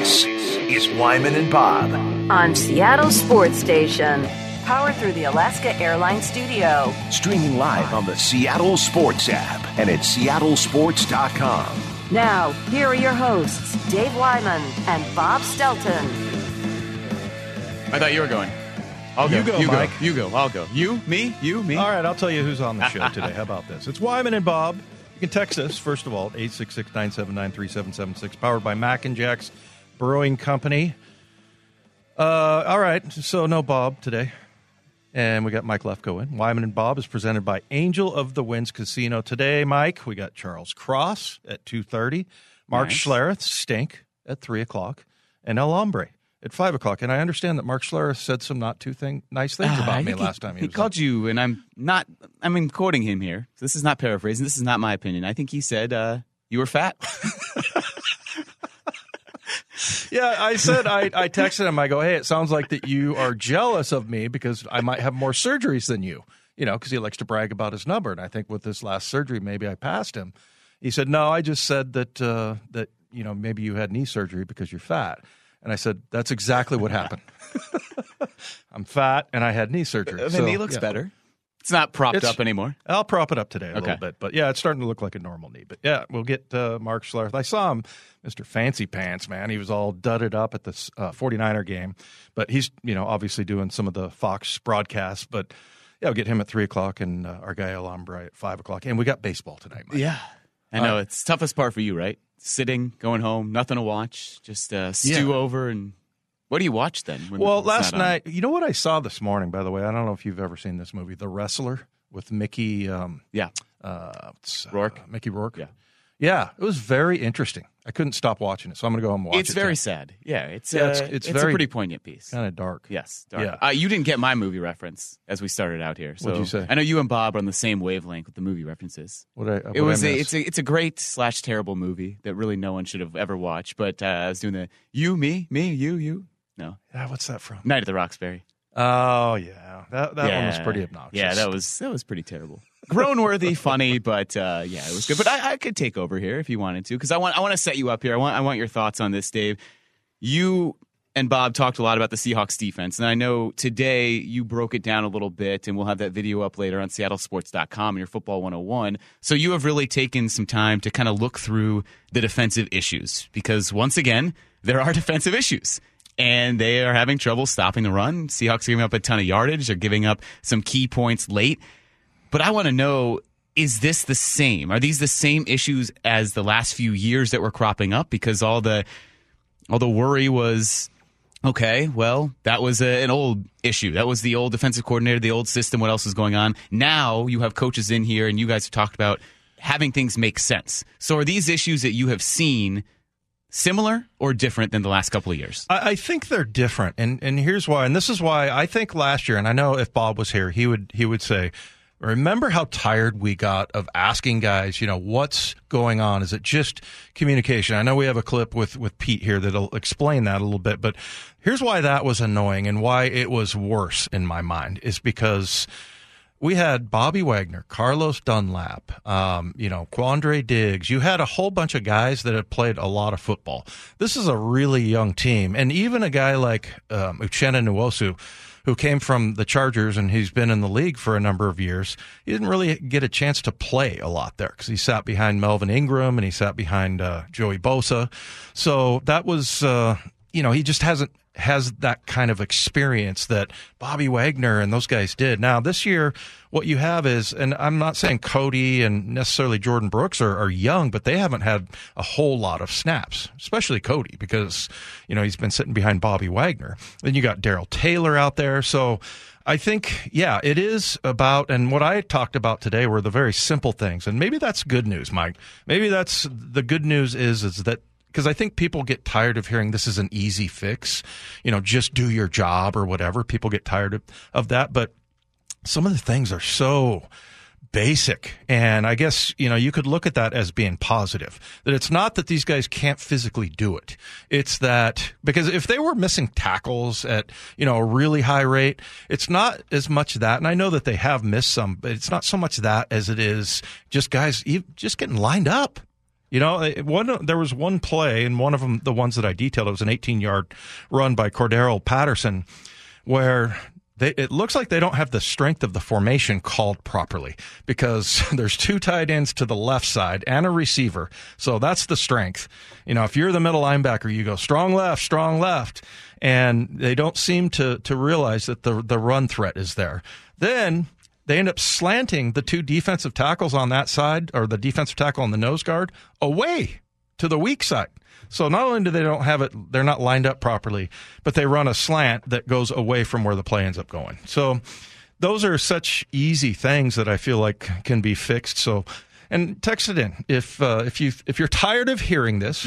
This is Wyman and Bob on Seattle Sports Station, powered through the Alaska Airlines studio. Streaming live on the Seattle Sports app and at seattlesports.com. Now, here are your hosts, Dave Wyman and Bob Stelton. I thought you were going. I'll go. You go, Mike. You go. I'll go. You, me, you, me. All right, I'll tell you who's on the show today. How about this? It's Wyman and Bob. You can text us, first of all, 866-979-3776, powered by Mac and Jack's Brewing Company. All right, so no Bob today. And we got Mike Lefko in. Wyman and Bob is presented by Angel of the Winds Casino. Today, Mike, we got Charles Cross at 2:30, Mark Schlereth, Stink, at 3 o'clock, and El Hombre at 5 o'clock. And I understand that Mark Schlereth said some not too nice things about me last time. He called you, and I'm quoting him here. So this is not paraphrasing. This is not my opinion. I think he said you were fat. Yeah, I said, I texted him, I go, hey, it sounds like that you are jealous of me because I might have more surgeries than you, because he likes to brag about his number. And I think with this last surgery, maybe I passed him. He said, no, I just said that maybe you had knee surgery because you're fat. And I said, that's exactly what happened. I'm fat and I had knee surgery. The knee looks better. It's not propped up anymore. I'll prop it up today a little bit. But, yeah, it's starting to look like a normal knee. But, yeah, we'll get Mark Schlereth. I saw him, Mr. Fancy Pants, man. He was all dudded up at the 49er game. But he's, obviously doing some of the Fox broadcasts. But, yeah, we'll get him at 3 o'clock and our guy El Hombre at 5 o'clock. And we got baseball tonight, Mike. Yeah. I know. It's the toughest part for you, right? Sitting, going home, nothing to watch, just stew over and... What do you watch then? Well, last night, you know what I saw this morning, by the way? I don't know if you've ever seen this movie, The Wrestler, with Mickey Rourke. Mickey Rourke. Yeah. Yeah, it was very interesting. I couldn't stop watching it, so I'm going to go home and watch it. It's very sad. Yeah, it's very, a pretty pointent piece. Kind of dark. Yes, dark. Yeah. You didn't get my movie reference as we started out here. So what'd you say? I know you and Bob are on the same wavelength with the movie references. It's a great / terrible movie that really no one should have ever watched. But I was doing the you, me, you. No. Yeah, what's that from? Night at the Roxbury. Oh, yeah. That one was pretty obnoxious. Yeah, that was pretty terrible. Groan-worthy, funny, but it was good. But I could take over here if you wanted to, because I want to set you up here. I want your thoughts on this, Dave. You and Bob talked a lot about the Seahawks defense, and I know today you broke it down a little bit, and we'll have that video up later on seattlesports.com and your Football 101. So you have really taken some time to kind of look through the defensive issues, because once again, there are defensive issues. And they are having trouble stopping the run. Seahawks are giving up a ton of yardage. They're giving up some key points late. But I want to know, is this the same? Are these the same issues as the last few years that were cropping up? Because all the worry was, okay, well, that was an old issue. That was the old defensive coordinator, the old system, what else is going on? Now you have coaches in here, and you guys have talked about having things make sense. So are these issues that you have seen similar or different than the last couple of years? I think they're different, and here's why. And this is why I think last year, and I know if Bob was here, he would say, remember how tired we got of asking guys, what's going on? Is it just communication? I know we have a clip with Pete here that'll explain that a little bit, but here's why that was annoying and why it was worse in my mind is because we had Bobby Wagner, Carlos Dunlap, Quandre Diggs. You had a whole bunch of guys that had played a lot of football. This is a really young team. And even a guy like Uchenna Nwosu, who came from the Chargers and he's been in the league for a number of years, he didn't really get a chance to play a lot there because he sat behind Melvin Ingram and he sat behind Joey Bosa. So that was, he just has that kind of experience that Bobby Wagner and those guys did. Now, this year, what you have is, and I'm not saying Cody and necessarily Jordan Brooks are young, but they haven't had a whole lot of snaps, especially Cody, because, he's been sitting behind Bobby Wagner. Then you got Darrell Taylor out there. So I think, it is about, and what I talked about today were the very simple things. And maybe that's good news, Mike. Maybe that's the good news is that, because I think people get tired of hearing this is an easy fix, just do your job or whatever. People get tired of that. But some of the things are so basic. And I guess, you could look at that as being positive, that it's not that these guys can't physically do it. It's that because if they were missing tackles at, a really high rate, it's not as much that. And I know that they have missed some, but it's not so much that as it is just guys just getting lined up. There was one play, and one of them, the ones that I detailed, it was an 18-yard run by Cordero Patterson, where it looks like they don't have the strength of the formation called properly, because there's 2 tight ends to the left side and a receiver. So that's the strength. If you're the middle linebacker, you go strong left, and they don't seem to realize that the run threat is there. Then they end up slanting the 2 defensive tackles on that side, or the defensive tackle on the nose guard, away to the weak side. So not only do they don't have it, they're not lined up properly, but they run a slant that goes away from where the play ends up going. So those are such easy things that I feel like can be fixed. So, and text it in if you're tired of hearing this,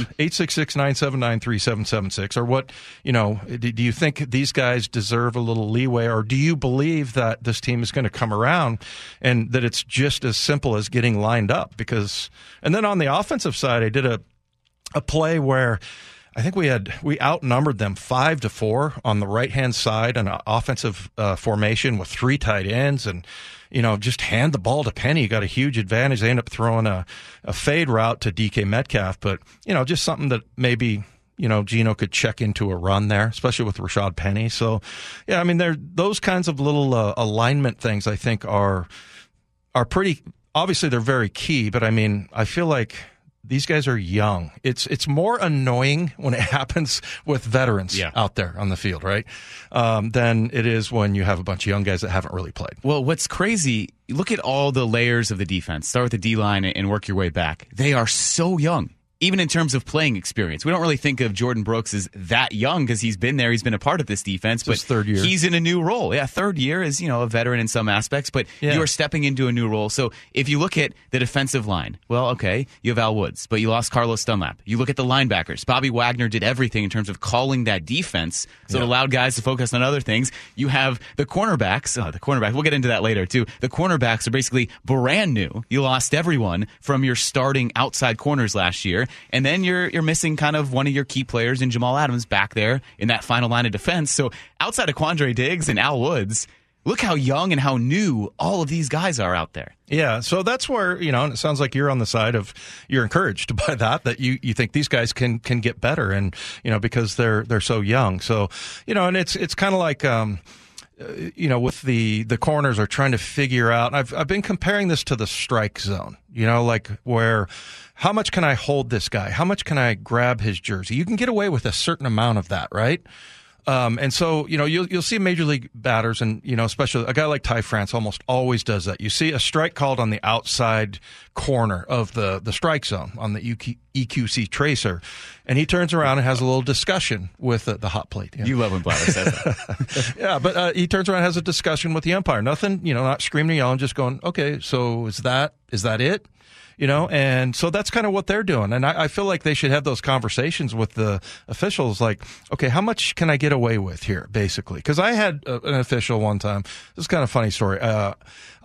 866-979-3776, or what, do you think these guys deserve a little leeway, or do you believe that this team is going to come around and that it's just as simple as getting lined up? And then on the offensive side, I did a play where I think we outnumbered them 5-4 on the right-hand side, an offensive formation with 3 tight ends, and just hand the ball to Penny. Got a huge advantage. They end up throwing a fade route to DK Metcalf, but just something that maybe Geno could check into a run there, especially with Rashad Penny. So yeah, those kinds of little alignment things I think are pretty. Obviously, they're very key, but I feel like these guys are young. It's more annoying when it happens with veterans out there on the field, right? Than it is when you have a bunch of young guys that haven't really played. Well, what's crazy, look at all the layers of the defense. Start with the D-line and work your way back. They are so young. Even in terms of playing experience, we don't really think of Jordan Brooks as that young because he's been there. He's been a part of this defense, but third year. He's in a new role. Yeah, third year is, a veteran in some aspects, but you are stepping into a new role. So if you look at the defensive line, well, okay, you have Al Woods, but you lost Carlos Dunlap. You look at the linebackers. Bobby Wagner did everything in terms of calling that defense, so it allowed guys to focus on other things. You have the cornerbacks. We'll get into that later, too. The cornerbacks are basically brand new. You lost everyone from your starting outside corners last year, and then you're missing kind of one of your key players in Jamal Adams back there in that final line of defense. So outside of Quandre Diggs and Al Woods, look how young and how new all of these guys are out there. Yeah, so that's where, and it sounds like you're on the side of, you're encouraged by that you think these guys can get better, and, because they're so young. So, and it's kind of like, with the corners are trying to figure out, I've been comparing this to the strike zone, like where, how much can I hold this guy? How much can I grab his jersey? You can get away with a certain amount of that, right? And so, you'll see major league batters, and, especially a guy like Ty France almost always does that. You see a strike called on the outside corner of the strike zone on the EQC tracer, and he turns around and has a little discussion with the hot plate. You love when Bladder says that. Yeah, but he turns around and has a discussion with the umpire. Nothing, not screaming and yelling, just going, okay, so is that it? And so that's kind of what they're doing. And I feel like they should have those conversations with the officials, like, okay, how much can I get away with here, basically? Because I had an official one time. This is kind of a funny story. it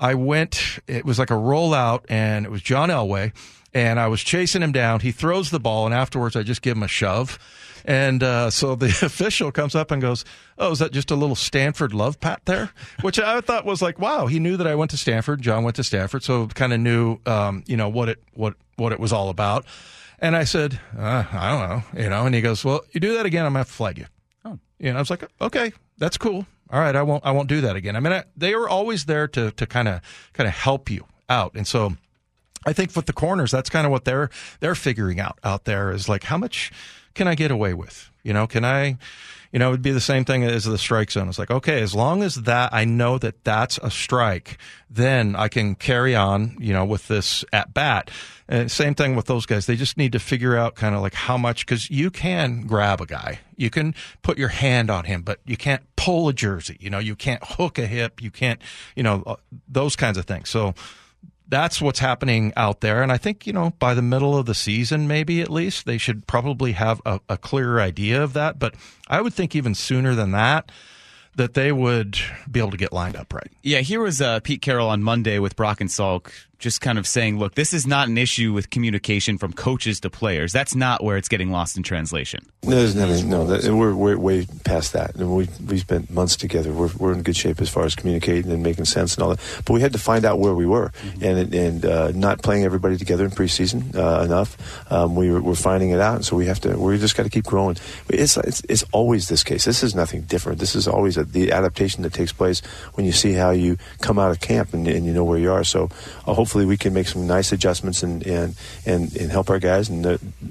was like a rollout, and it was John Elway, and I was chasing him down. He throws the ball, and afterwards I just give him a shove. And so the official comes up and goes, oh, is that just a little Stanford love pat there? Which I thought was like, wow, he knew that I went to Stanford. John went to Stanford, so kind of knew, what it was all about. And I said, I don't know, and he goes, well, you do that again, I'm going to have to flag you. Oh. I was like, okay, that's cool. All right, I won't do that again. They were always there to kind of help you out. And so I think with the corners, that's kind of what they're figuring out there is like, how much can I get away with? Can I, it would be the same thing as the strike zone. It's like, okay, as long as that, I know that that's a strike, then I can carry on, with this at bat. And same thing with those guys. They just need to figure out kind of like how much, because you can grab a guy, you can put your hand on him, but you can't pull a jersey. You can't hook a hip, you can't, those kinds of things. So that's what's happening out there. And I think, by the middle of the season, maybe at least, they should probably have a clearer idea of that. But I would think even sooner than that they would be able to get lined up right. Yeah, here was Pete Carroll on Monday with Brock and Salk just kind of saying, look, this is not an issue with communication from coaches to players. That's not where it's getting lost in translation. No, there's nothing. No, we're way past that. And we spent months together. We're in good shape as far as communicating and making sense and all that. But we had to find out where we were, and not playing everybody together in preseason enough. We're finding it out, and so we just got to keep growing. It's always this case. This is nothing different. This is always the adaptation that takes place when you see how you come out of camp and you know where you are. So hopefully we can make some nice adjustments and help our guys. And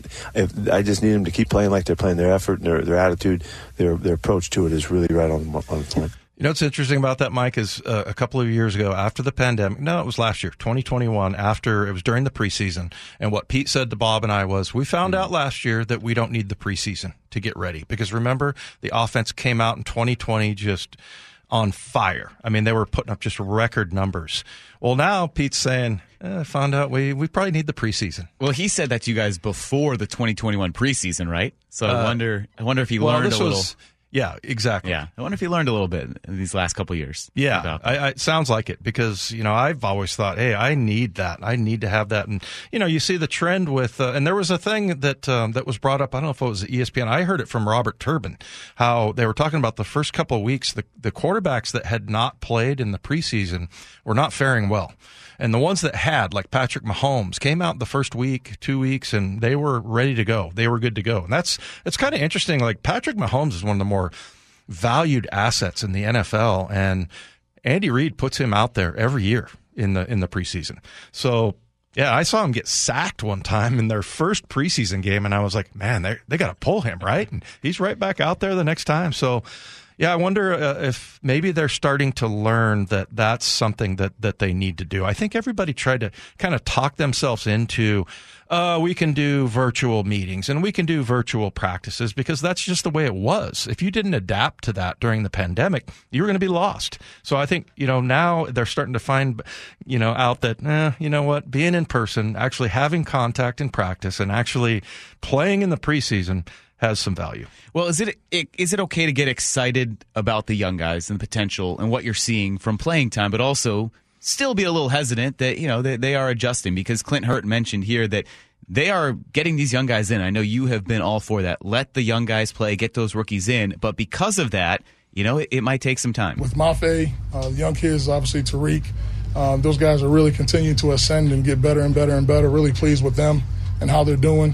I just need them to keep playing like they're playing. Their effort and their attitude, their approach to it is really right on the point. You know what's interesting about that, Mike, is a couple of years ago after the pandemic, no, it was last year, 2021, it was during the preseason, and what Pete said to Bob and I was, we found out last year that we don't need the preseason to get ready. Because remember, the offense came out in 2020 just on fire. I mean, they were putting up just record numbers. Well, now Pete's saying, I found out we probably need the preseason. Well, he said that to you guys before the 2021 preseason, right? So I wonder if he learned a little. Yeah, exactly. Yeah, I wonder if he learned a little bit in these last couple of years. Yeah, it sounds like it because, I've always thought, hey, I need that. I need to have that. And, you see the trend with, and there was a thing that was brought up, I don't know if it was ESPN. I heard it from Robert Turbin, how they were talking about the first couple of weeks, the quarterbacks that had not played in the preseason were not faring well. And the ones that had, like Patrick Mahomes, came out the first week, 2 weeks, and they were ready to go. They were good to go. And it's kind of interesting. Like, Patrick Mahomes is one of the more valued assets in the NFL, and Andy Reid puts him out there every year in the preseason. So, yeah, I saw him get sacked one time in their first preseason game, and I was like, man, they got to pull him, right? And he's right back out there the next time. So, yeah, I wonder if maybe they're starting to learn that that's something that they need to do. I think everybody tried to kind of talk themselves into, we can do virtual meetings and we can do virtual practices because that's just the way it was. If you didn't adapt to that during the pandemic, you were going to be lost. So I think, now they're starting to find, out that, you know what, being in person, actually having contact in practice and actually playing in the preseason has some value. Well, is it okay to get excited about the young guys and the potential and what you're seeing from playing time, but also still be a little hesitant that they are adjusting? Because Clint Hurt mentioned here that they are getting these young guys in. I know you have been all for that. Let the young guys play, get those rookies in. But because of that, it might take some time. With Mafe, the young kids, obviously Tariq, those guys are really continuing to ascend and get better and better and better. Really pleased with them and how they're doing.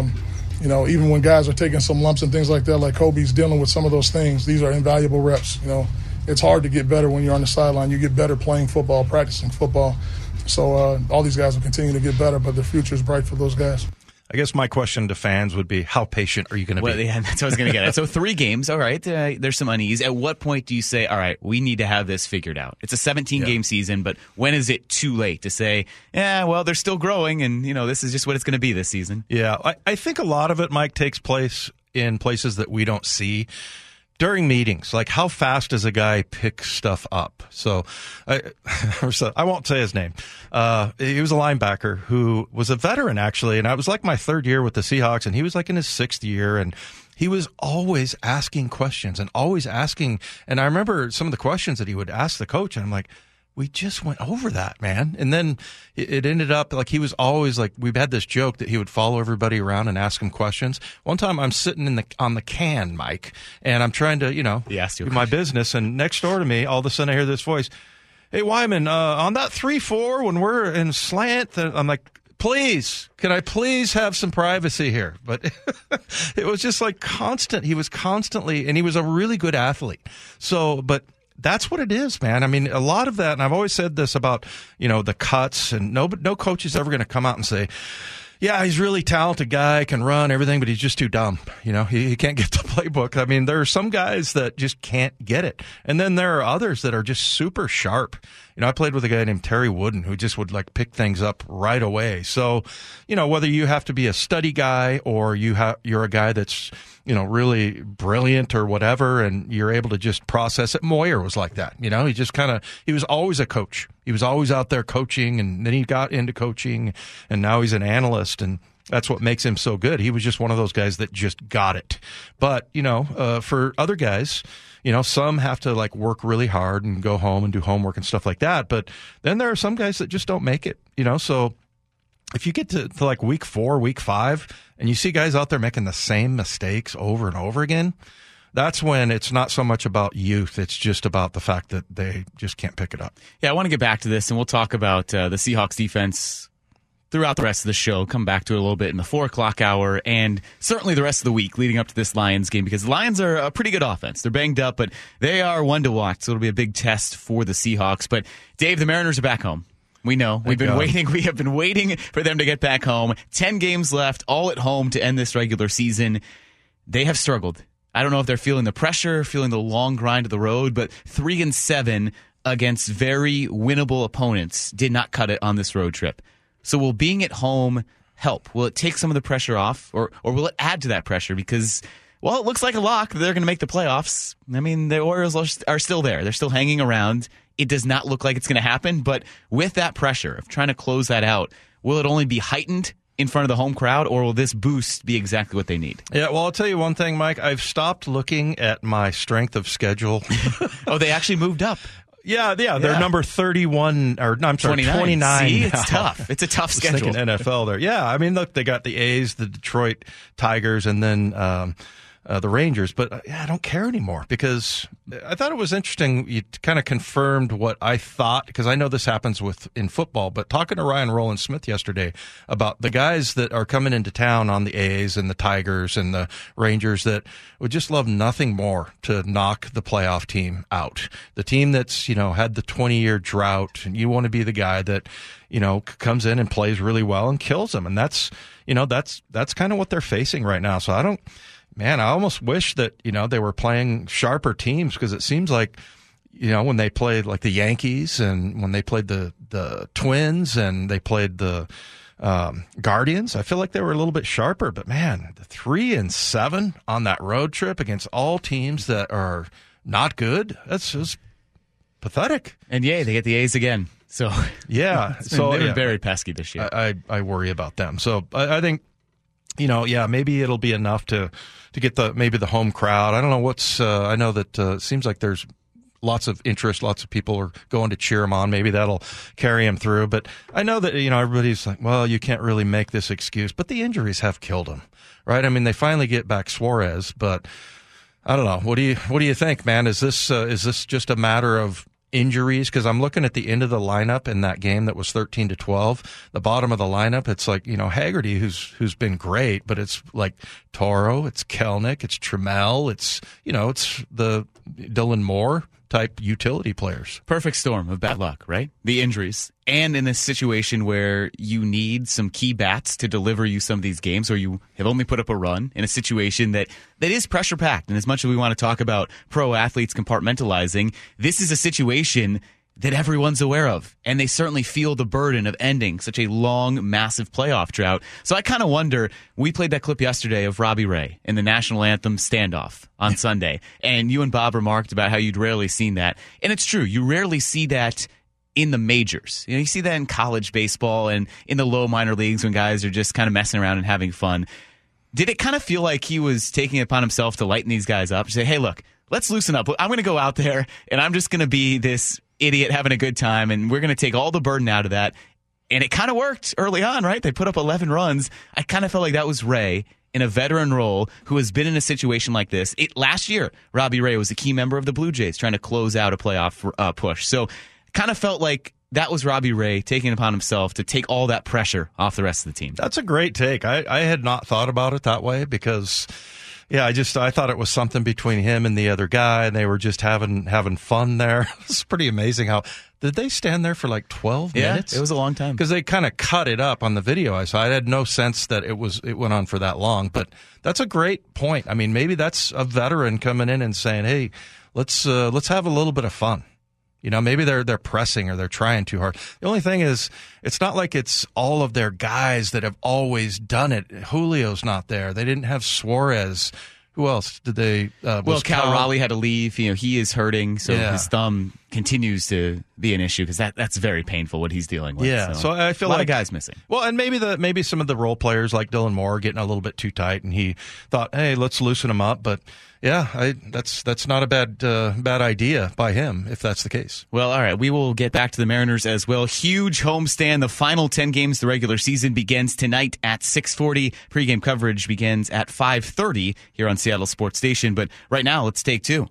Even when guys are taking some lumps and things like that, like Kobe's dealing with some of those things, these are invaluable reps. It's hard to get better when you're on the sideline. You get better playing football, practicing football. So all these guys will continue to get better, but the future is bright for those guys. I guess my question to fans would be, how patient are you going to be? Yeah, that's what I was going to get at. So 3 games, all right, there's some unease. At what point do you say, all right, we need to have this figured out? It's a 17-game season, but when is it too late to say, they're still growing, and, this is just what it's going to be this season? Yeah, I think a lot of it, Mike, takes place in places that we don't see. During meetings, like how fast does a guy pick stuff up? So I won't say his name. He was a linebacker who was a veteran, actually, and I was like my 3rd year with the Seahawks, and he was like in his 6th year, and he was always asking questions and always asking. And I remember some of the questions that he would ask the coach, and I'm like, we just went over that, man. And then it ended up like he was always like, we've had this joke that he would follow everybody around and ask them questions. One time I'm sitting on the can, Mike, and I'm trying to, do my business. And next door to me, all of a sudden I hear this voice, hey, Wyman, on that 3-4, when we're in slant, I'm like, please, can I please have some privacy here? But it was just like constant. He was constantly, and he was a really good athlete. So, but that's what it is, man. I mean, a lot of that, and I've always said this about, the cuts, and no coach is ever going to come out and say, yeah, he's a really talented guy, can run everything, but he's just too dumb. He can't get the playbook. I mean, there are some guys that just can't get it. And then there are others that are just super sharp. I played with a guy named Terry Wooden who just would like pick things up right away. So, whether you have to be a study guy or you're a guy that's, really brilliant or whatever, and you're able to just process it. Moyer was like that. He was always a coach. He was always out there coaching, and then he got into coaching, and now he's an analyst. And That's what makes him so good. He was just one of those guys that just got it. But, for other guys, some have to like work really hard and go home and do homework and stuff like that. But then there are some guys that just don't make it, so if you get to like week 4, week 5, and you see guys out there making the same mistakes over and over again, that's when it's not so much about youth. It's just about the fact that they just can't pick it up. Yeah, I want to get back to this, and we'll talk about the Seahawks defense throughout the rest of the show. Come back to it a little bit in the 4 o'clock hour, and certainly the rest of the week leading up to this Lions game, because the Lions are a pretty good offense. They're banged up, but they are one to watch, so it'll be a big test for the Seahawks. But Dave, the Mariners are back home. We know. We've been waiting. We have been waiting for them to get back home. 10 games left, all at home to end this regular season. They have struggled. I don't know if they're feeling the pressure, feeling the long grind of the road, but 3-7 against very winnable opponents did not cut it on this road trip. So will being at home help? Will it take some of the pressure off, or will it add to that pressure? Because, well, it looks like a lock. They're going to make the playoffs. I mean, the Orioles are still there. They're still hanging around. It does not look like it's going to happen, but with that pressure of trying to close that out, will it only be heightened in front of the home crowd, or will this boost be exactly what they need? Yeah, well, I'll tell you one thing, Mike. I've stopped looking at my strength of schedule. Oh, they actually moved up. Yeah, they're number 31, or no, I'm sorry, 29. See, now. It's tough. It's a tough schedule. Thinking NFL there. Yeah, I mean, look, they got the A's, the Detroit Tigers, and then the Rangers, but I don't care anymore, because I thought it was interesting. You kind of confirmed what I thought, because I know this happens in football, but talking to Ryan Rowland-Smith yesterday about the guys that are coming into town on the A's and the Tigers and the Rangers that would just love nothing more to knock the playoff team out. The team that's, had the 20-year drought, and you want to be the guy that, comes in and plays really well and kills them. And that's kind of what they're facing right now. So I almost wish that, they were playing sharper teams, because it seems like, when they played like the Yankees and when they played the Twins and they played the Guardians, I feel like they were a little bit sharper. But, man, the 3-7 on that road trip against all teams that are not good, that's just pathetic. And, yay, they get the A's again. So, yeah. They've been very pesky this year. I worry about them. So, I think, maybe it'll be enough to get the home crowd. I don't know I know that it seems like there's lots of interest. Lots of people are going to cheer him on. Maybe that'll carry him through. But I know that, everybody's like, well, you can't really make this excuse. But the injuries have killed him, right? I mean, they finally get back Suarez, but I don't know. What do you think, man? Is this just a matter of injuries? Because I'm looking at the end of the lineup in that game that was 13-12. The bottom of the lineup, it's like, Haggerty, who's been great, but it's like Toro, it's Kelnick, it's Trammell, it's the Dylan Moore type utility players. Perfect storm of bad luck, right? The injuries. And in this situation where you need some key bats to deliver you some of these games, or you have only put up a run in a situation that is pressure-packed. And as much as we want to talk about pro athletes compartmentalizing, this is a situation that everyone's aware of. And they certainly feel the burden of ending such a long, massive playoff drought. So I kind of wonder, we played that clip yesterday of Robbie Ray in the national anthem standoff on Sunday. And you and Bob remarked about how you'd rarely seen that. And it's true. You rarely see that in the majors. You see that in college baseball and in the low minor leagues when guys are just kind of messing around and having fun. Did it kind of feel like he was taking it upon himself to lighten these guys up? Say, hey, look, let's loosen up. I'm going to go out there and I'm just going to be this idiot having a good time, and we're going to take all the burden out of that. And it kind of worked early on, right? They put up 11 runs. I kind of felt like that was Ray in a veteran role who has been in a situation like this. Last year, Robbie Ray was a key member of the Blue Jays trying to close out a playoff push. So kind of felt like that was Robbie Ray taking it upon himself to take all that pressure off the rest of the team. That's a great take. I had not thought about it that way, because yeah, I thought it was something between him and the other guy, and they were just having fun there. It's pretty amazing how did they stand there for like 12 minutes? Yeah, it was a long time. Because they kind of cut it up on the video I saw. I had no sense that it went on for that long, but that's a great point. I mean, maybe that's a veteran coming in and saying, "Hey, let's have a little bit of fun." Maybe they're pressing or they're trying too hard. The only thing is, it's not like it's all of their guys that have always done it. Julio's not there. They didn't have Suarez. Who else did they? Cal Raleigh had to leave. He is hurting, so his thumb continues to be an issue because that's very painful what he's dealing with. Yeah, so I feel a lot like of guys missing. Well, and maybe some of the role players like Dylan Moore are getting a little bit too tight, and he thought, hey, let's loosen him up. But yeah, that's not a bad idea by him if that's the case. Well, all right, we will get back to the Mariners as well. Huge homestand. The final 10 games of the regular season begins tonight at 6:40. Pregame coverage begins at 5:30 here on Seattle Sports Station. But right now, let's take two.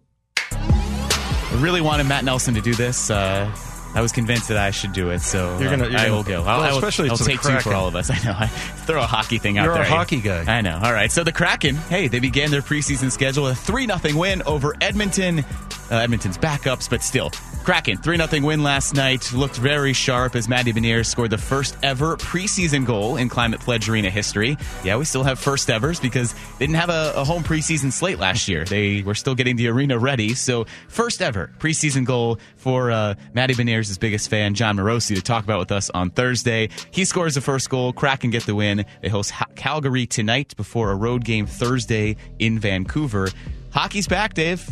I really wanted Matt Nelson to do this. I was convinced that I should do it, so I will go. I'll take two for all of us. I know. I throw a hockey thing out there. You're a hockey guy. I know. All right, so the Kraken, hey, they began their preseason schedule with a 3-0 win over Edmonton. Edmonton's backups, but still. Kraken, 3-0 win last night. Looked very sharp as Matty Beniers scored the first ever preseason goal in Climate Pledge Arena history. Yeah, we still have first evers because they didn't have a home preseason slate last year. They were still getting the arena ready. So first ever preseason goal for Matty Beniers' biggest fan, John Morosi, to talk about with us on Thursday. He scores the first goal. Kraken get the win. They host Calgary tonight before a road game Thursday in Vancouver. Hockey's back, Dave.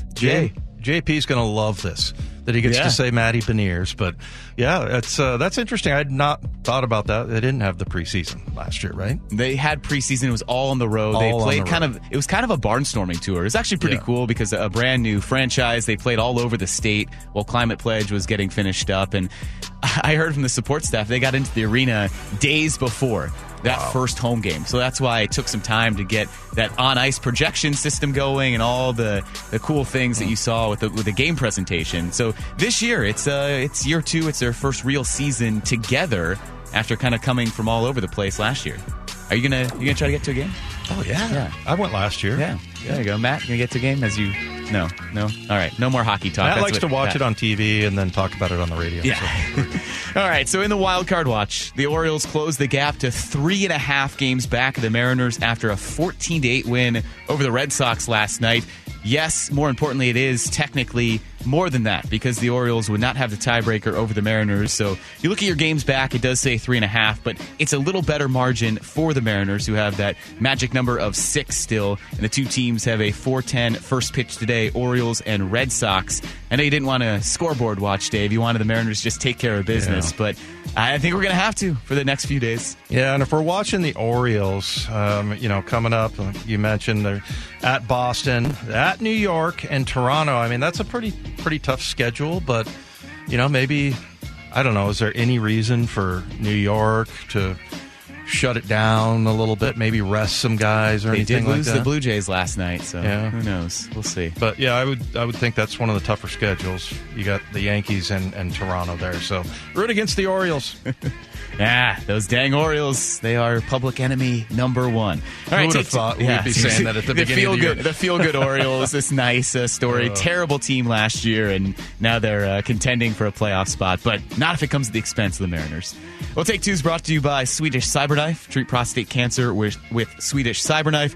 JP's going to love this, that he gets to say Matty Beniers. But, yeah, that's interesting. I had not thought about that. They didn't have the preseason last year, right? They had preseason. It was all on the road. They played it was kind of a barnstorming tour. It was actually pretty cool because a brand new franchise. They played all over the state while Climate Pledge was getting finished up. And I heard from the support staff, they got into the arena days before that first home game. So that's why it took some time to get that on-ice projection system going and all the cool things that you saw with the game presentation. So this year, it's year two. It's their first real season together after kind of coming from all over the place last year. Are you gonna try to get to a game? Oh, yeah. I went last year. Yeah. There you go. Matt, you gonna get to a game No. All right. No more hockey talk. Matt likes to watch it on TV and then talk about it on the radio. Yeah. So. All right. So in the wild card watch, the Orioles closed the gap to 3.5 games back of the Mariners after a 14-8 win over the Red Sox last night. Yes, more importantly, it is technically more than that because the Orioles would not have the tiebreaker over the Mariners. So you look at your games back, it does say 3.5, but it's a little better margin for the Mariners who have that magic number of 6 still. And the two teams have a 4:10 first pitch today, Orioles and Red Sox. I know you didn't want a scoreboard watch, Dave. You wanted the Mariners to just take care of business, but I think we're going to have to for the next few days. Yeah, and if we're watching the Orioles, coming up, you mentioned they're at Boston, at New York, and Toronto. I mean, that's a pretty tough schedule, but, maybe, I don't know, is there any reason for New York to shut it down a little bit, maybe rest some guys or anything like that? They did lose the Blue Jays last night, so who knows? We'll see. But, yeah, I would think that's one of the tougher schedules. You got the Yankees and Toronto there, so root against the Orioles. Yeah, those dang Orioles, they are public enemy number one. All right, who would have thought we'd be saying that at the beginning of the year? The feel-good Orioles, this nice story. Terrible team last year, and now they're contending for a playoff spot, but not if it comes at the expense of the Mariners. Well, Take Two is brought to you by Swedish Cyberknife. Treat prostate cancer with Swedish Cyberknife,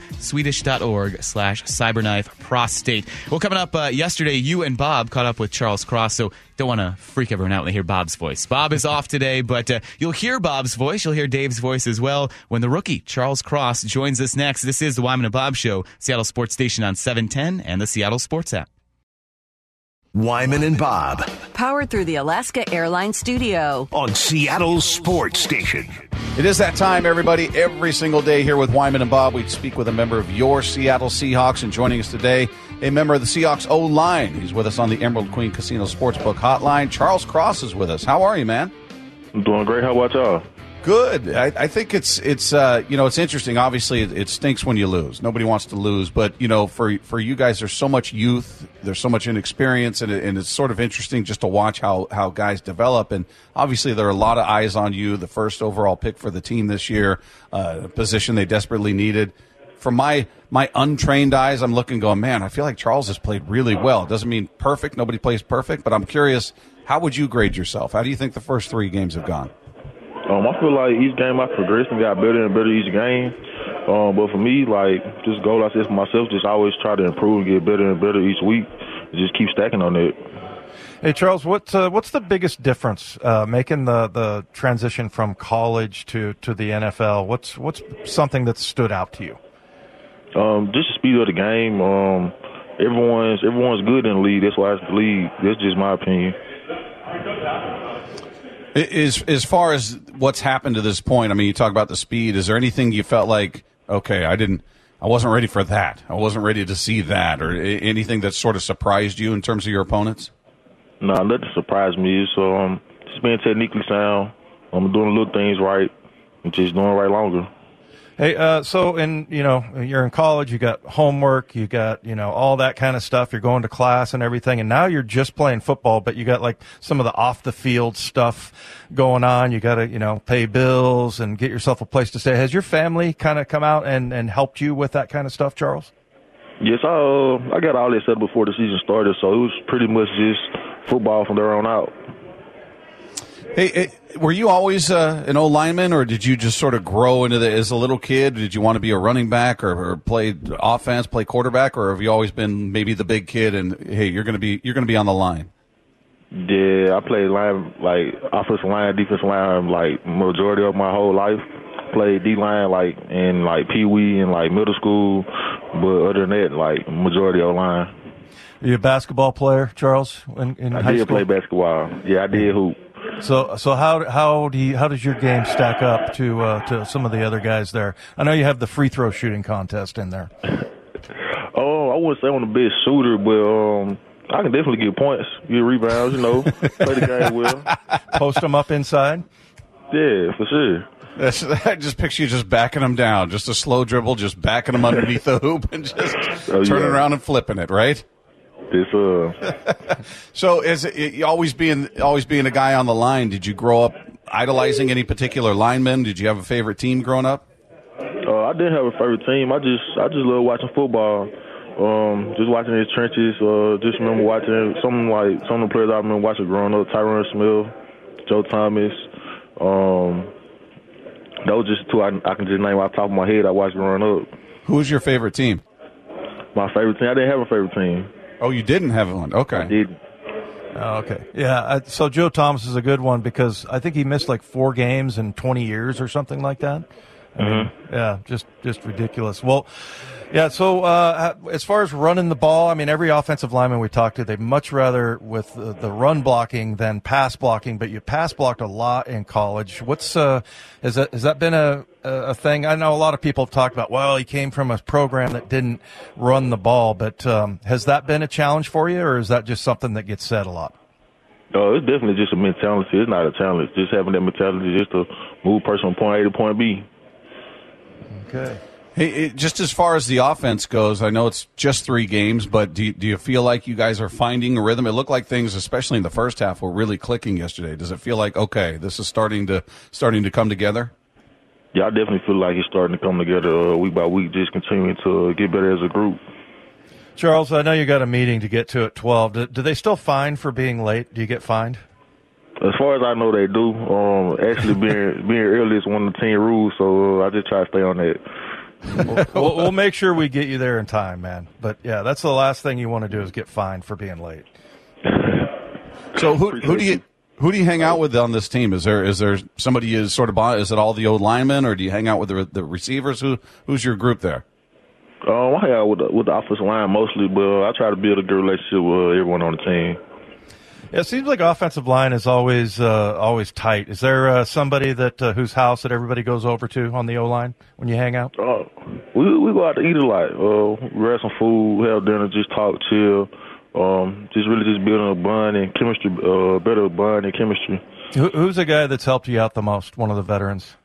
swedish.org/cyberknifeprostate. Well, coming up yesterday, you and Bob caught up with Charles Cross, so don't want to freak everyone out when they hear Bob's voice. Bob is off today, but you'll hear Bob's voice. You'll hear Dave's voice as well when the rookie, Charles Cross, joins us next. This is the Wyman and Bob Show, Seattle Sports Station on 710 and the Seattle Sports app. Wyman and Bob. Powered through the Alaska Airlines Studio. On Seattle Sports Station. It is that time, everybody. Every single day here with Wyman and Bob, we speak with a member of your Seattle Seahawks. And joining us today, a member of the Seahawks O-line. He's with us on the Emerald Queen Casino Sportsbook hotline. Charles Cross is with us. How are you, man? I'm doing great. How about y'all? Good. I think it's interesting. Obviously, it stinks when you lose. Nobody wants to lose, but for you guys, there's so much youth, there's so much inexperience, and it's sort of interesting just to watch how guys develop. And obviously, there are a lot of eyes on you. The first overall pick for the team this year, a position they desperately needed. From my untrained eyes, I'm looking, going, man, I feel like Charles has played really well. It doesn't mean perfect. Nobody plays perfect, but I'm curious, how would you grade yourself? How do you think the first 3 games have gone? I feel like each game I progressed and got better and better each game. But for me, just goal I set for myself, just always try to improve and get better and better each week. Just keep stacking on it. Hey, Charles, what's the biggest difference making the transition from college to the NFL? What's something that stood out to you? Just the speed of the game. Everyone's good in the league. That's why it's the league. That's just my opinion. As far as what's happened to this point, I mean, you talk about the speed. Is there anything you felt like, okay, I wasn't ready for that. I wasn't ready to see that, or anything that sort of surprised you in terms of your opponents? No, nothing surprised me. So just being technically sound. I'm doing little things right and just doing right longer. Hey, so you're in college, you got homework, you got, all that kind of stuff. You're going to class and everything, and now you're just playing football, but you got like some of the off the field stuff going on. You got to, pay bills and get yourself a place to stay. Has your family kind of come out and helped you with that kind of stuff, Charles? Yes, I got all that set before the season started, so it was pretty much just football from there on out. Hey, were you always an O-lineman, or did you just sort of grow into as a little kid? Did you want to be a running back or play offense, play quarterback, or have you always been maybe the big kid and, hey, you're going to be on the line? Yeah, I played line, like offensive line, defensive line, like majority of my whole life. Played D-line like in like Pee-wee and like middle school, but other than that, like majority O-line. Are you a basketball player, Charles? In high school? I did play basketball. Yeah, I did hoop. So how does your game stack up to some of the other guys there? I know you have the free throw shooting contest in there. Oh, I wouldn't say I'm the best shooter, but I can definitely get points, get rebounds, play the game well. Post them up inside? Yeah, for sure. I just picture you just backing them down, just a slow dribble, just backing them underneath the hoop and just turning around and flipping it, right? So, is it always being a guy on the line? Did you grow up idolizing any particular lineman? Did you have a favorite team growing up? I didn't have a favorite team. I just love watching football. Just watching the trenches. Just remember watching some of the players I remember watching growing up: Tyron Smith, Joe Thomas. Those just two I can just name off the top of my head. I watched growing up. Who was your favorite team? My favorite team. I didn't have a favorite team. Oh, you didn't have one? Okay. I did. Oh, okay. Yeah, so Joe Thomas is a good one because I think he missed like 4 games in 20 years or something like that. I mean, yeah, just ridiculous. Well, yeah, so as far as running the ball, I mean, every offensive lineman we talked to, they'd much rather with the run blocking than pass blocking, but you pass blocked a lot in college. Has that been a thing? I know a lot of people have talked about, well, he came from a program that didn't run the ball, but has that been a challenge for you, or is that just something that gets said a lot? Oh, it's definitely just a mentality. It's not a challenge. Just having that mentality just to move person from point A to point B. Okay. Hey, just as far as the offense goes, I know it's just 3 games, but do you feel like you guys are finding a rhythm? It looked like things, especially in the first half, were really clicking yesterday. Does it feel like, okay, this is starting to come together? Yeah, I definitely feel like it's starting to come together week by week, just continuing to get better as a group. Charles, I know you got a meeting to get to at 12. Do they still fine for being late? Do you get fined? As far as I know, they do. Actually, being early is one of the team rules, so I just try to stay on that. We'll make sure we get you there in time, man. But, yeah, that's the last thing you want to do is get fined for being late. So who do you hang out with on this team? Is there somebody is sort of is it all the old linemen, or do you hang out with the receivers? Who's your group there? I hang out with the offensive line mostly, but I try to build a good relationship with everyone on the team. Yeah, it seems like offensive line is always tight. Is there somebody that whose house that everybody goes over to on the O-line when you hang out? We go out to eat a lot. Grab some food, have dinner, just talk, chill. Just building a bond and chemistry, better bond and chemistry. Who's the guy that's helped you out the most? One of the veterans.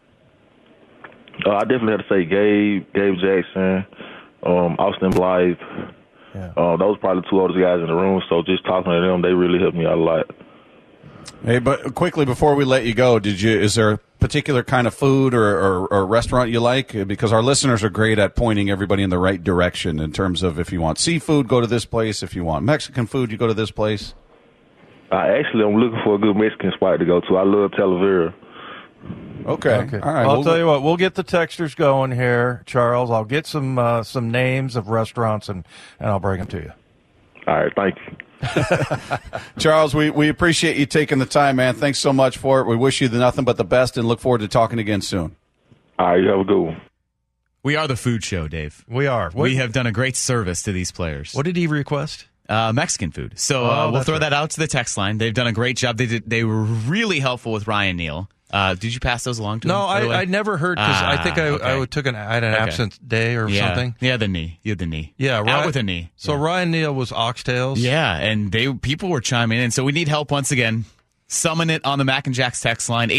I definitely have to say Gabe Jackson, Austin Blythe. Yeah. Those are probably the 2 oldest guys in the room, so just talking to them, they really helped me out a lot. Hey, but quickly before we let you go, is there a particular kind of food or restaurant you like? Because our listeners are great at pointing everybody in the right direction in terms of if you want seafood, go to this place. If you want Mexican food, you go to this place. Actually, I'm looking for a good Mexican spot to go to. I love Talavera. Okay. All right. Well, I'll tell you what. We'll get the texters going here, Charles. I'll get some names of restaurants and I'll bring them to you. All right. Thank you. Charles, we appreciate you taking the time, man. Thanks so much for it. We wish you nothing but the best and look forward to talking again soon. All right. You have a good one. We are the food show, Dave. We are. We have done a great service to these players. What did he request? Mexican food. So we'll that's throw right. that out to the text line. They've done a great job. They were really helpful with Ryan Neal. Did you pass those along to him? No, I never heard because I think I okay. took I had an absence day or something. Yeah, the knee. You had the knee. Yeah, out with a knee. So Ryan Neal was oxtails. Yeah, and people were chiming in. So we need help once again. Summon it on the Mac and Jack's text line,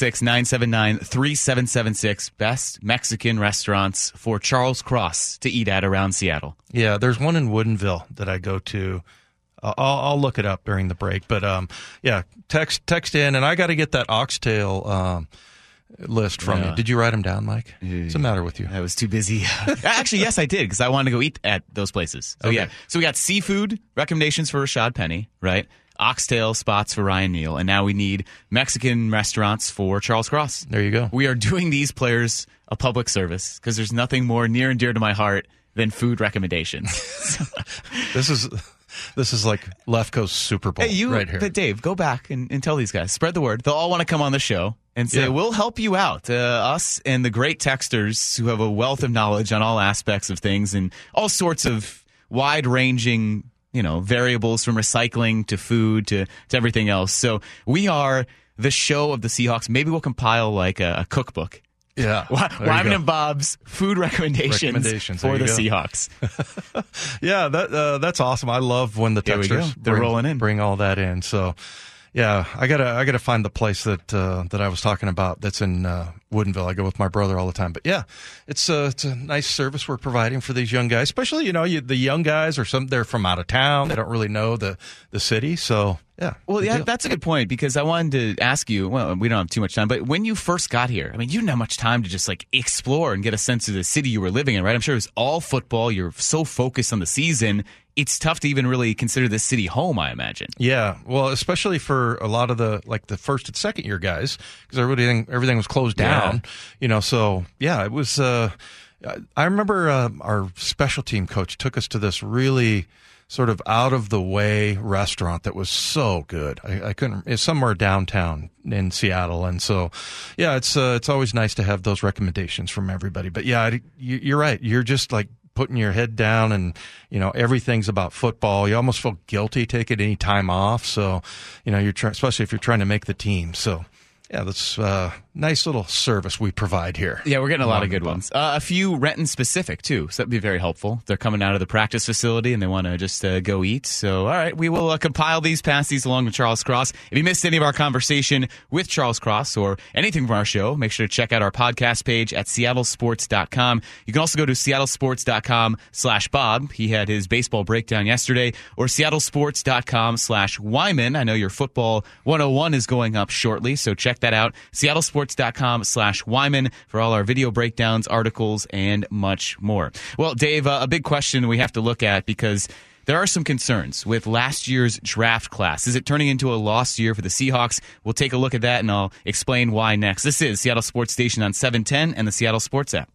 866-979-3776. Best Mexican restaurants for Charles Cross to eat at around Seattle. Yeah, there's one in Woodinville that I go to. I'll look it up during the break. But, text in, and I got to get that oxtail list from you. Did you write them down, Mike? What's the matter with you? I was too busy. Actually, yes, I did, because I wanted to go eat at those places. So, yeah. So we got seafood recommendations for Rashad Penny, right? Oxtail spots for Ryan Neal, and now we need Mexican restaurants for Charles Cross. There you go. We are doing these players a public service because there's nothing more near and dear to my heart than food recommendations. This is like Lefko's Super Bowl right here. But Dave, go back and tell these guys. Spread the word. They'll all want to come on the show and say, we'll help you out. Us and the great texters who have a wealth of knowledge on all aspects of things and all sorts of wide-ranging variables from recycling to food to everything else. So we are the show of the Seahawks. Maybe we'll compile like a cookbook. Yeah. Wyman and Bob's food recommendations for the Seahawks. Yeah, that's awesome. I love when the texters bring all that in. So, yeah, I gotta find the place that I was talking about that's in Woodinville. I go with my brother all the time. But yeah, it's a nice service we're providing for these young guys, especially the young guys they're from out of town. They don't really know the city. So yeah. Well, yeah, that's a good point because I wanted to ask you. Well, we don't have too much time, but when you first got here, I mean, you didn't have much time to just like explore and get a sense of the city you were living in, right? I'm sure it was all football. You're so focused on the season. It's tough to even really consider this city home, I imagine. Yeah, well, especially for a lot of the first and second year guys, because everything was closed down. So yeah, it was. I remember our special team coach took us to this really sort of out of the way restaurant that was so good. I couldn't. It's somewhere downtown in Seattle, and so yeah, it's always nice to have those recommendations from everybody. But yeah, you're right. You're just like putting your head down and, everything's about football. You almost feel guilty taking any time off. So, especially if you're trying to make the team. So, yeah, that's a nice little service we provide here. Yeah, we're getting a lot of good ones. A few Renton specific, too, so that'd be very helpful. They're coming out of the practice facility, and they want to just go eat. So, all right, we will compile these, pass these along to Charles Cross. If you missed any of our conversation with Charles Cross or anything from our show, make sure to check out our podcast page at seattlesports.com. You can also go to seattlesports.com/Bob. He had his baseball breakdown yesterday, or seattlesports.com/Wyman. I know your football 101 is going up shortly, so check that out. seattlesports.com/Wyman for all our video breakdowns, articles, and much more. Well, Dave, a big question we have to look at because there are some concerns with last year's draft class. Is it turning into a lost year for the Seahawks? We'll take a look at that, and I'll explain why next. This is Seattle Sports Station on 710 and the Seattle Sports app.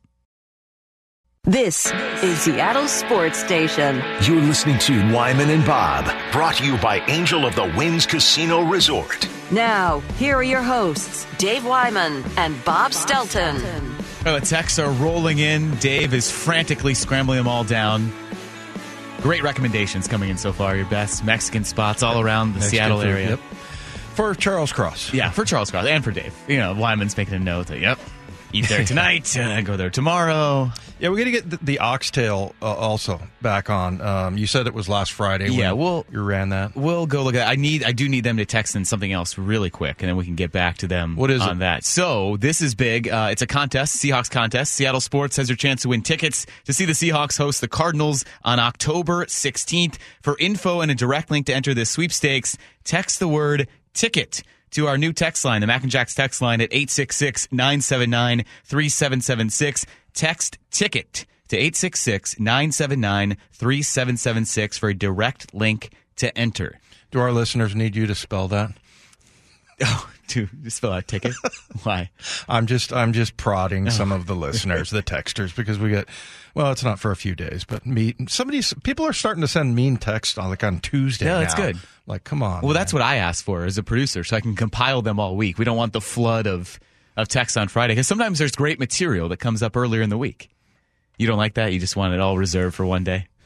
This is Seattle Sports Station. You're listening to Wyman and Bob, brought to you by Angel of the Winds Casino Resort. Now, here are your hosts, Dave Wyman and Bob Stelton. Well, the texts are rolling in. Dave is frantically scrambling them all down. Great recommendations coming in so far. Your best Mexican spots all around the Mexican Seattle food, area. Yep. For Charles Cross. Yeah, for Charles Cross and for Dave. Wyman's making a note that, eat there tonight, go there tomorrow. Yeah, we're going to get the oxtail also back on. You said it was last Friday. Yeah, you ran that. We'll go look at it. I do need them to text in something else really quick, and then we can get back to them on that. So this is big. It's a contest, Seahawks contest. Seattle Sports has your chance to win tickets to see the Seahawks host the Cardinals on October 16th. For info and a direct link to enter this sweepstakes, text the word ticket to our new text line, the Mac and Jack's text line at 866-979-3776. Text ticket to 866-979-3776 for a direct link to enter. Do our listeners need you to spell that? Oh, to spell out ticket? Why? I'm just prodding some of the listeners, the texters, because we get, it's not for a few days, but people are starting to send mean texts on Tuesday. Yeah, that's good. Like, come on. Well, that's what I asked for as a producer, so I can compile them all week. We don't want the flood of texts on Friday, because sometimes there's great material that comes up earlier in the week. You don't like that? You just want it all reserved for one day?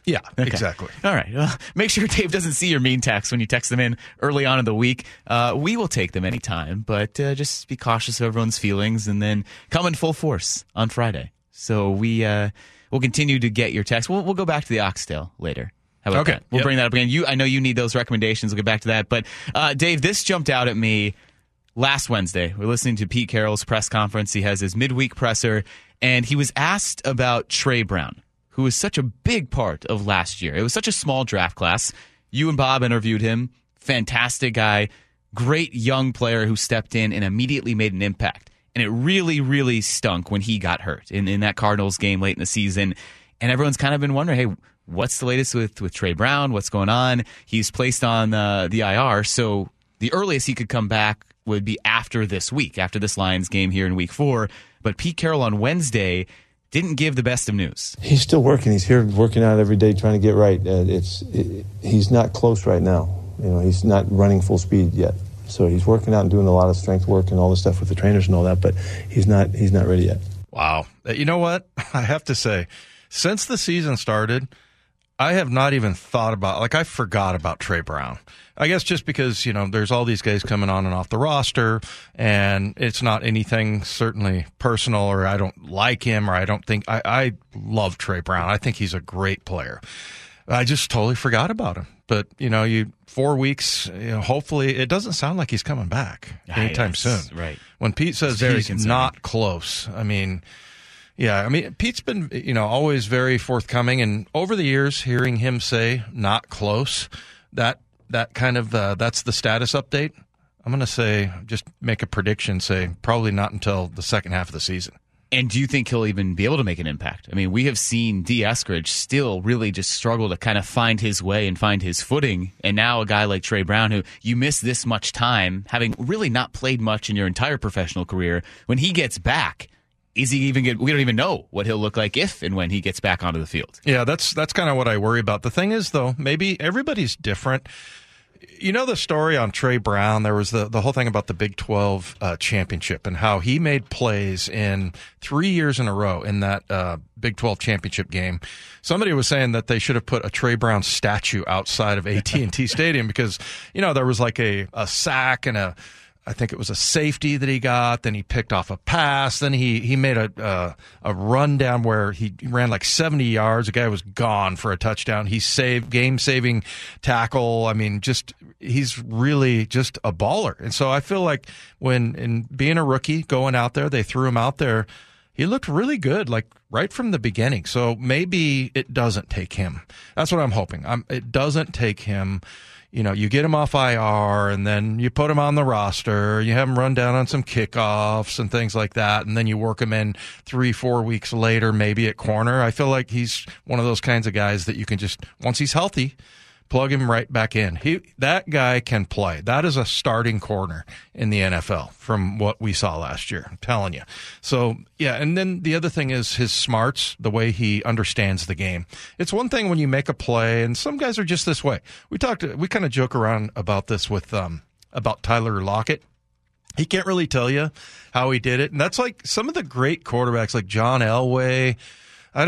Yeah, exactly. All right. Well, make sure Dave doesn't see your mean texts when you text them in early on in the week. We will take them anytime, but just be cautious of everyone's feelings and then come in full force on Friday. So we'll continue to get your texts. We'll go back to the Oxtail later. How about that? We'll bring that up again. I know you need those recommendations. We'll get back to that. But Dave, this jumped out at me last Wednesday. We're listening to Pete Carroll's press conference. He has his midweek presser, and he was asked about Trey Brown, who was such a big part of last year. It was such a small draft class. You and Bob interviewed him. Fantastic guy. Great young player who stepped in and immediately made an impact. And it really, really stunk when he got hurt in that Cardinals game late in the season. And everyone's kind of been wondering, hey, what's the latest with Trey Brown? What's going on? He's placed on the IR, so the earliest he could come back would be after this week, after this Lions game here in Week 4. But Pete Carroll on Wednesday didn't give the best of news. He's still working. He's here working out every day, trying to get right. He's not close right now. He's not running full speed yet. So he's working out and doing a lot of strength work and all the stuff with the trainers and all that, but he's not ready yet. Wow. You know what? I have to say, since the season started, I have not even thought about, I forgot about Trey Brown. I guess just because, there's all these guys coming on and off the roster, and it's not anything certainly personal, or I don't like him, or I don't think, I love Trey Brown. I think he's a great player. I just totally forgot about him. But, 4 weeks, hopefully it doesn't sound like he's coming back anytime soon. Right. When Pete says he's not close, Pete's been, always very forthcoming, and over the years, hearing him say not close, that kind of that's the status update. I'm going to say, just make a prediction, say probably not until the second half of the season. And do you think he'll even be able to make an impact? I mean, we have seen D. Eskridge still really just struggle to kind of find his way and find his footing. And now a guy like Trey Brown, who you miss this much time, having really not played much in your entire professional career, when he gets back, is he even we don't even know what he'll look like if and when he gets back onto the field. Yeah, that's kind of what I worry about. The thing is, though, maybe everybody's different. The story on Trey Brown, there was the whole thing about the Big 12 championship and how he made plays in 3 years in a row in that Big 12 championship game. Somebody was saying that they should have put a Trey Brown statue outside of AT&T Stadium because, there was like a sack and I think it was a safety that he got. Then he picked off a pass. Then he made a run down where he ran like 70 yards. The guy was gone for a touchdown. He saved game-saving tackle. I mean, he's really just a baller. And so I feel like in being a rookie, going out there, they threw him out there. He looked really good, like right from the beginning. So maybe it doesn't take him. That's what I'm hoping. It doesn't take him. You get him off IR, and then you put him on the roster. You have him run down on some kickoffs and things like that, and then you work him in 3-4 weeks later, maybe at corner. I feel like he's one of those kinds of guys that you can just, once he's healthy, plug him right back in. That guy can play. That is a starting corner in the NFL from what we saw last year. I'm telling you. So, yeah, and then the other thing is his smarts, the way he understands the game. It's one thing when you make a play, and some guys are just this way. We kind of joke around about this with about Tyler Lockett. He can't really tell you how he did it, and that's like some of the great quarterbacks like John Elway. I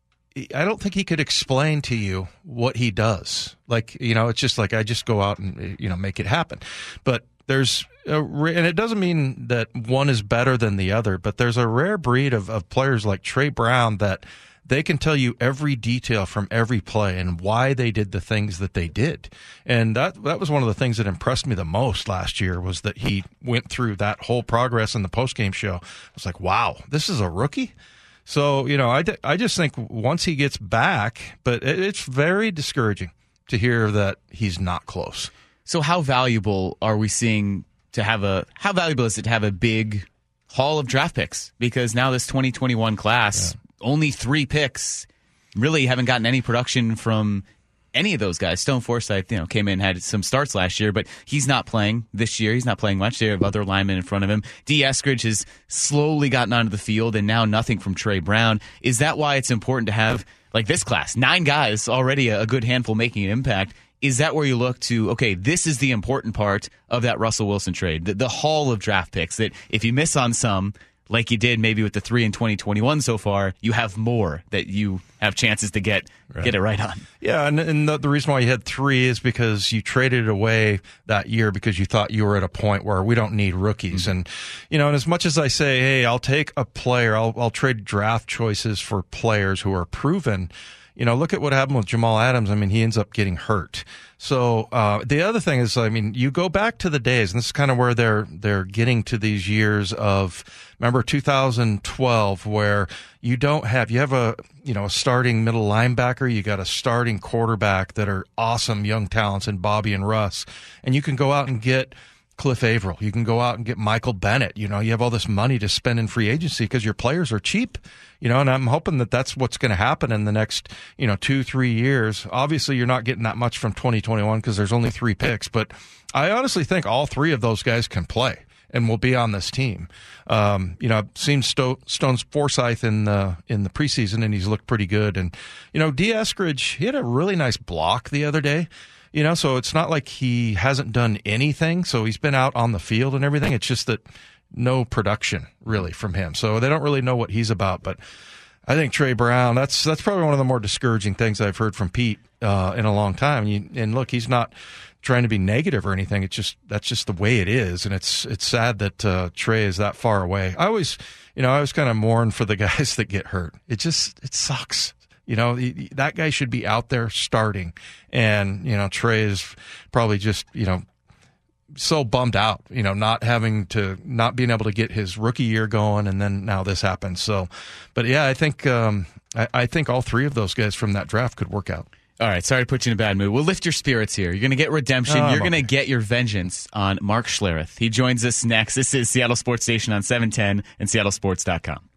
don't think he could explain to you what he does. It's just like I just go out and, make it happen. But and it doesn't mean that one is better than the other, but there's a rare breed of players like Trey Brown that they can tell you every detail from every play and why they did the things that they did. And that was one of the things that impressed me the most last year was that he went through that whole progress in the postgame show. I was like, wow, this is a rookie? So, I just think once he gets back, but it's very discouraging to hear that he's not close. So how valuable are we seeing how valuable is it to have a big haul of draft picks? Because now this 2021 class, only 3 picks, really haven't gotten any production from any of those guys. Stone Forsythe, came in, had some starts last year, but he's not playing this year. He's not playing much. They have other linemen in front of him. D. Eskridge has slowly gotten onto the field, and now nothing from Trey Brown. Is that why it's important to have, like this class, 9 guys, already a good handful making an impact? Is that where you look to, okay, this is the important part of that Russell Wilson trade, the haul of draft picks, that if you miss on some, like you did maybe with the 3 in 2021 so far, you have more that you have chances to get it right on. Yeah, and the reason why you had 3 is because you traded it away that year because you thought you were at a point where we don't need rookies. Mm-hmm. And, and as much as I say, hey, I'll take a player, I'll trade draft choices for players who are proven. Look at what happened with Jamal Adams. I mean, he ends up getting hurt. So the other thing is, you go back to the days, and this is kind of where they're getting to these years of, remember 2012, where you have a starting middle linebacker, you got a starting quarterback that are awesome young talents in Bobby and Russ, and you can go out and get Cliff Averill. You can go out and get Michael Bennett. You have all this money to spend in free agency because your players are cheap. And I'm hoping that that's what's going to happen in the next, 2-3 years. Obviously, you're not getting that much from 2021 because there's only 3 picks. But I honestly think all 3 of those guys can play and will be on this team. I've seen Stone's Forsythe in the preseason, and he's looked pretty good. And, D. Eskridge, he had a really nice block the other day. So it's not like he hasn't done anything. So he's been out on the field and everything. It's just that no production really from him. So they don't really know what he's about. But I think Trey Brown, that's probably one of the more discouraging things I've heard from Pete in a long time. And look, he's not trying to be negative or anything. That's just the way it is. And it's sad that Trey is that far away. I always kind of mourn for the guys that get hurt. It sucks. That guy should be out there starting. And, Trey is probably just, so bummed out, not being able to get his rookie year going. And then now this happens. So, but yeah, I think all 3 of those guys from that draft could work out. All right, sorry to put you in a bad mood. We'll lift your spirits here. You're going to get redemption. You're going to get your vengeance on Mark Schlereth. He joins us next. This is Seattle Sports Station on 710 and seattlesports.com.